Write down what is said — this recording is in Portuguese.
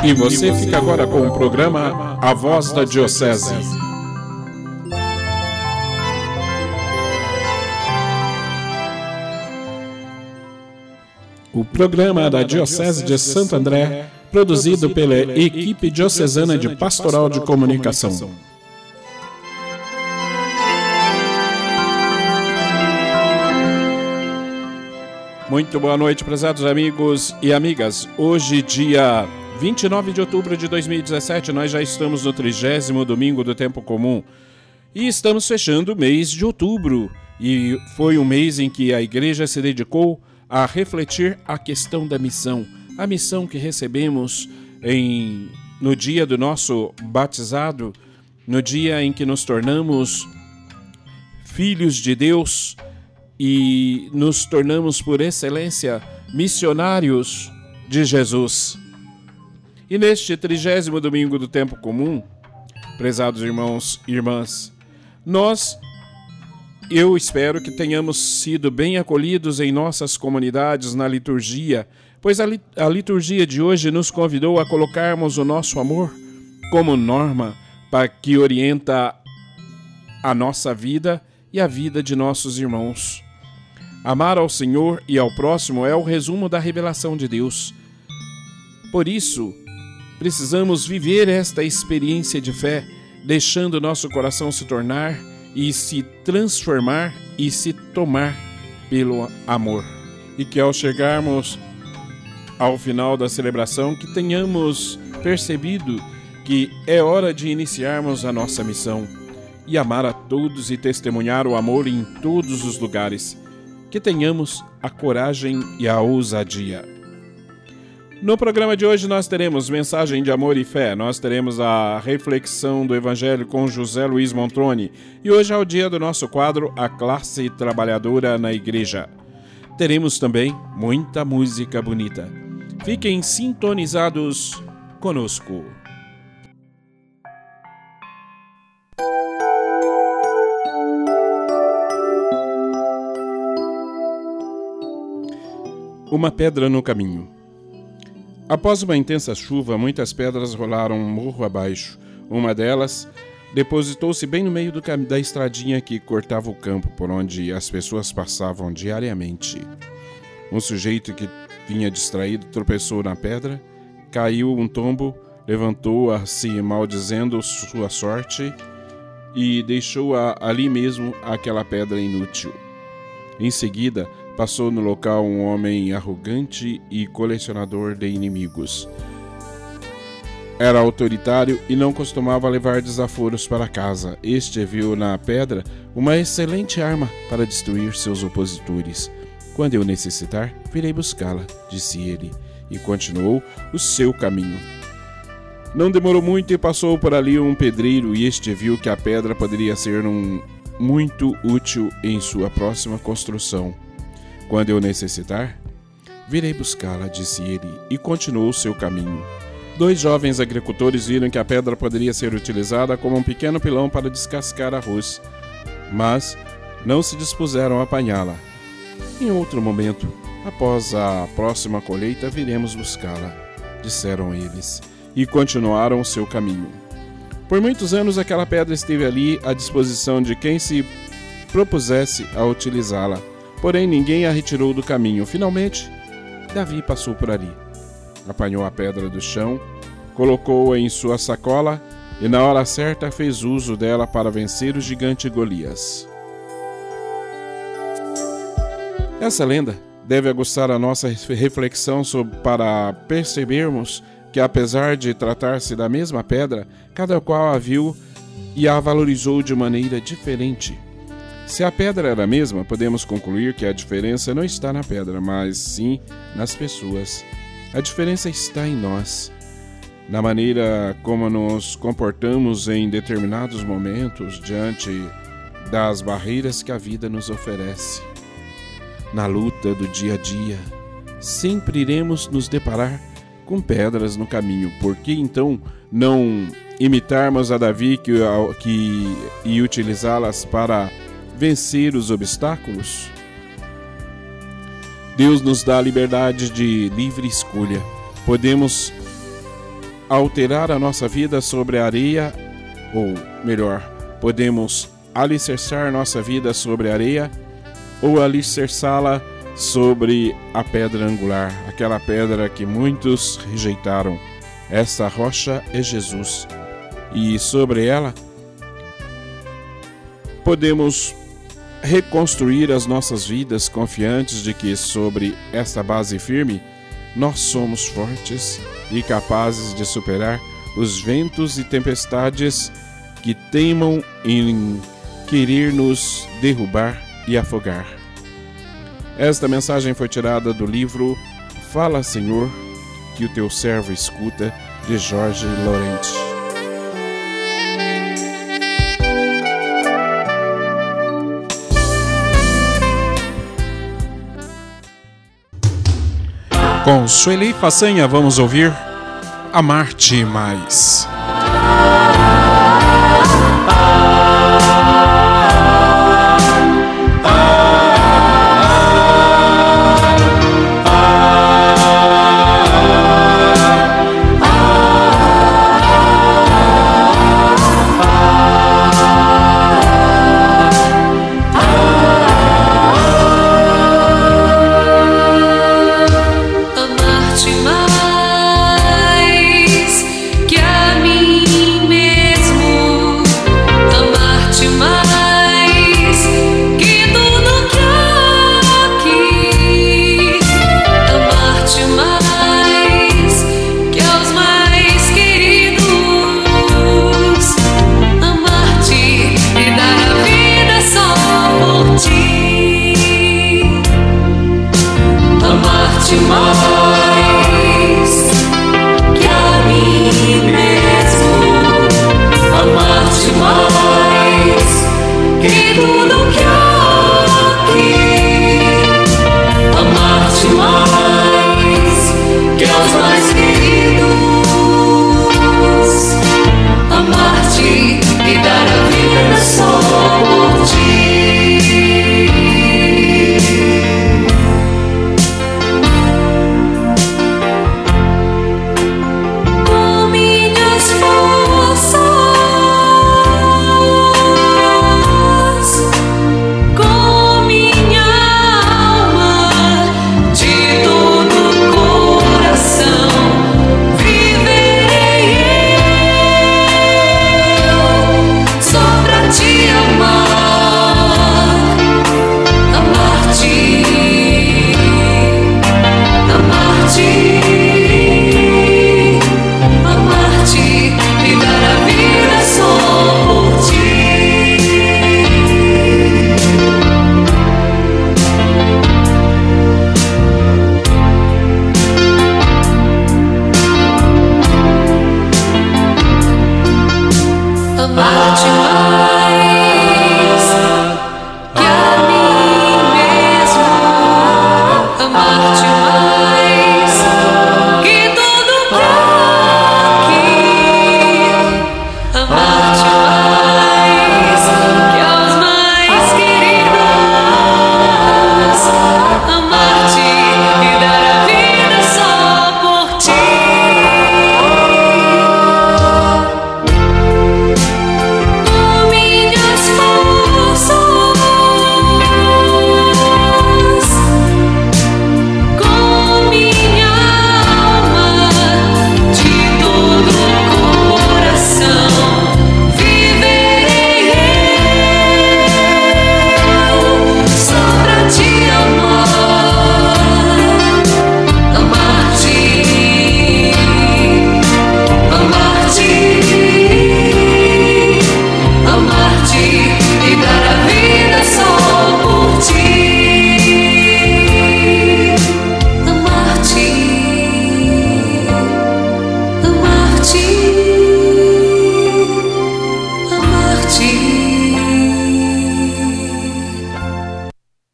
E você fica agora com o programa A Voz da Diocese. O programa da Diocese de Santo André, produzido pela equipe diocesana de Pastoral de Comunicação. Muito boa noite, prezados amigos e amigas. Hoje, dia 29 de outubro de 2017, nós já estamos no 30º domingo do Tempo Comum e estamos fechando o mês de outubro. E foi um mês em que a Igreja se dedicou a refletir a questão da missão. A missão que recebemos no dia do nosso batizado, no dia em que nos tornamos filhos de Deus e nos tornamos, por excelência, missionários de Jesus. E neste 30º domingo do Tempo Comum, prezados irmãos e irmãs, eu espero que tenhamos sido bem acolhidos em nossas comunidades na liturgia, pois a liturgia de hoje nos convidou a colocarmos o nosso amor como norma para que orienta a nossa vida e a vida de nossos irmãos. Amar ao Senhor e ao próximo é o resumo da revelação de Deus. Por isso, precisamos viver esta experiência de fé, deixando nosso coração se tornar e se transformar e se tomar pelo amor. E que ao chegarmos ao final da celebração, que tenhamos percebido que é hora de iniciarmos a nossa missão e amar a todos e testemunhar o amor em todos os lugares. Que tenhamos a coragem e a ousadia. No programa de hoje nós teremos mensagem de amor e fé, nós teremos a reflexão do Evangelho com José Luiz Montroni e hoje é o dia do nosso quadro A Classe Trabalhadora na Igreja. Teremos também muita música bonita. Fiquem sintonizados conosco. Uma pedra no caminho. Após uma intensa chuva, muitas pedras rolaram morro abaixo. Uma delas depositou-se bem no meio da estradinha que cortava o campo por onde as pessoas passavam diariamente. Um sujeito que vinha distraído tropeçou na pedra, caiu um tombo, levantou-se maldizendo sua sorte e deixou ali mesmo aquela pedra inútil. Em seguida, passou no local um homem arrogante e colecionador de inimigos. Era autoritário e não costumava levar desaforos para casa. Este viu na pedra uma excelente arma para destruir seus opositores. Quando eu necessitar, virei buscá-la, disse ele, e continuou o seu caminho. Não demorou muito e passou por ali um pedreiro, e este viu que a pedra poderia ser muito útil em sua próxima construção. Quando eu necessitar, virei buscá-la, disse ele, e continuou o seu caminho. 2 jovens agricultores viram que a pedra poderia ser utilizada como um pequeno pilão para descascar arroz, mas não se dispuseram a apanhá-la. Em outro momento, após a próxima colheita, viremos buscá-la, disseram eles, e continuaram o seu caminho. Por muitos anos aquela pedra esteve ali à disposição de quem se propusesse a utilizá-la. Porém, ninguém a retirou do caminho. Finalmente, Davi passou por ali. Apanhou a pedra do chão, colocou-a em sua sacola e, na hora certa, fez uso dela para vencer o gigante Golias. Essa lenda deve aguçar a nossa reflexão para percebermos que, apesar de tratar-se da mesma pedra, cada qual a viu e a valorizou de maneira diferente. Se a pedra era a mesma, podemos concluir que a diferença não está na pedra, mas sim nas pessoas. A diferença está em nós, na maneira como nos comportamos em determinados momentos diante das barreiras que a vida nos oferece. Na luta do dia a dia, sempre iremos nos deparar com pedras no caminho. Por que então não imitarmos a Davi e utilizá-las para vencer os obstáculos? Deus nos dá a liberdade de livre escolha. Podemos alterar a nossa vida sobre a areia, ou melhor, podemos alicerçar nossa vida sobre a areia ou alicerçá-la sobre a pedra angular, aquela pedra que muitos rejeitaram. Essa rocha é Jesus, e sobre ela podemos reconstruir as nossas vidas confiantes de que sobre esta base firme nós somos fortes e capazes de superar os ventos e tempestades que teimam em querer nos derrubar e afogar. Esta mensagem foi tirada do livro Fala, Senhor, que o teu servo escuta, de Jorge Laurenti. Com Sueli Façanha vamos ouvir Amar-te Mais. Ti